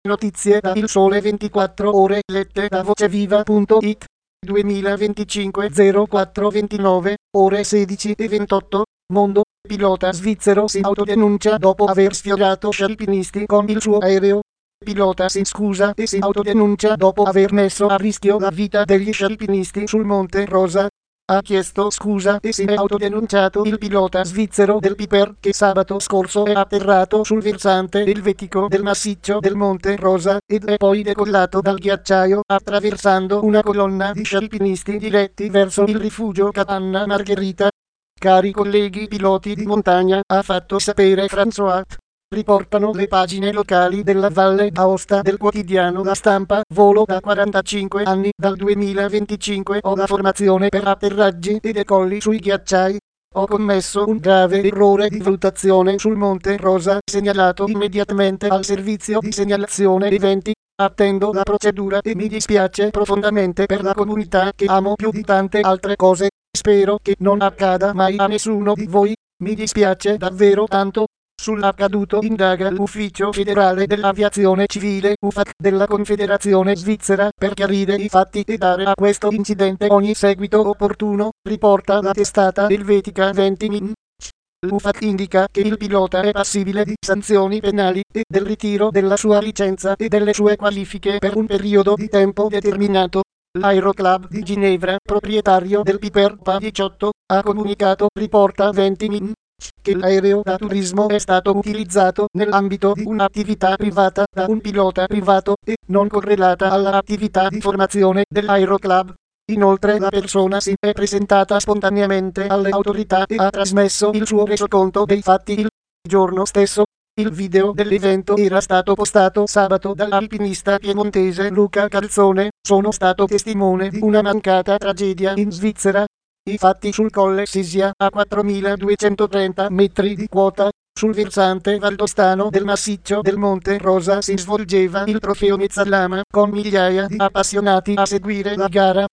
Notizie da Il Sole 24 Ore lette da voceviva.it 2025 04 29 ore 16 e 28. Mondo, pilota svizzero si autodenuncia dopo aver sfiorato scialpinisti con il suo aereo. Pilota si scusa e si autodenuncia dopo aver messo a rischio la vita degli scialpinisti sul Monte Rosa. Ha chiesto scusa e si è autodenunciato il pilota svizzero del Piper che sabato scorso è atterrato sul versante elvetico del massiccio del Monte Rosa ed è poi decollato dal ghiacciaio attraversando una colonna di scialpinisti diretti verso il rifugio Capanna Margherita. Cari colleghi piloti di montagna, ha fatto sapere François. Riportano le pagine locali della Valle d'Aosta del quotidiano La Stampa. Volo da 45 anni, dal 2025 ho la formazione per atterraggi e decolli sui ghiacciai. Ho commesso un grave errore di valutazione sul Monte Rosa, segnalato immediatamente al servizio di segnalazione eventi. Attendo la procedura e mi dispiace profondamente per la comunità che amo più di tante altre cose. Spero che non accada mai a nessuno di voi. Mi dispiace davvero tanto. Sull'accaduto indaga l'Ufficio Federale dell'Aviazione Civile UFAC della Confederazione Svizzera per chiarire i fatti e dare a questo incidente ogni seguito opportuno, riporta la testata elvetica 20 Min. L'UFAC indica che il pilota è passibile di sanzioni penali e del ritiro della sua licenza e delle sue qualifiche per un periodo di tempo determinato. L'Aeroclub di Ginevra, proprietario del Piper PA-18, ha comunicato, riporta 20 Min, che l'aereo da turismo è stato utilizzato nell'ambito di un'attività privata da un pilota privato e non correlata all'attività di formazione dell'Aeroclub. Inoltre la persona si è presentata spontaneamente alle autorità e ha trasmesso il suo resoconto dei fatti il giorno stesso. Il video dell'evento era stato postato sabato dall'alpinista piemontese Luca Calzone. Sono stato testimone di una mancata tragedia in Svizzera. I fatti sul Colle Sisia, a 4230 metri di quota, sul versante valdostano del massiccio del Monte Rosa si svolgeva il trofeo Mezzalama, con migliaia di appassionati a seguire la gara.